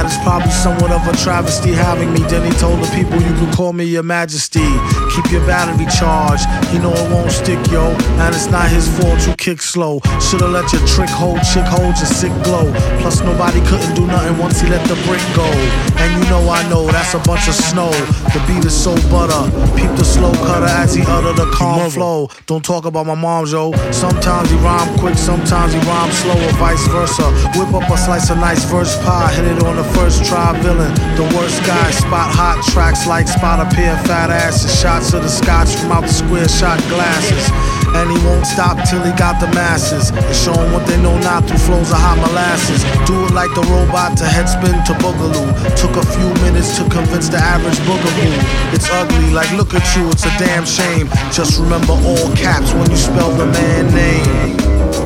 it's probably somewhat of a travesty having me. Then he told the people, you can call me your majesty. Keep your battery charged, you know it won't stick, yo. And it's not his fault you kick slow. Should've let your trick hold, chick hold your sick glow. Plus nobody couldn't do nothing once he let the brick go. And you know I know that's a bunch of snow. The beat is so butter. Peep the slow cutter as he utter the calm flow. Don't talk about my mom, yo. Sometimes he rhyme quick, sometimes he rhyme slow, or vice versa. Whip up a slice of nice verse pie, hit it on the first try. Villain, the worst guy. Spot hot tracks like spot a pair of fat asses. Shots of the scotch from out the square shot glasses. And he won't stop till he got the masses and show them what they know not through flows of hot molasses. Do it like the robot to headspin to boogaloo. Took a few minutes to convince the average boogaboo. It's ugly, like look at you, it's a damn shame. Just remember all caps when you spell the man name.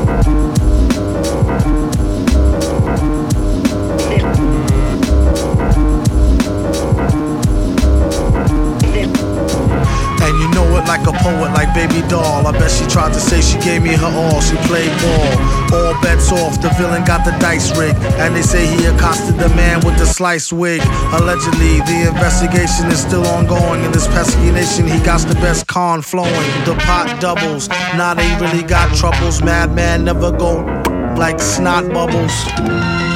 And you know it like a poet, like Baby Doll. I bet she tried to say she gave me her all. She played ball, all bets off. The villain got the dice rigged, and they say he accosted the man with the sliced wig. Allegedly, the investigation is still ongoing. In this pesky nation, he got the best con flowing. The pot doubles, now they really got troubles. Madman never go like snot bubbles.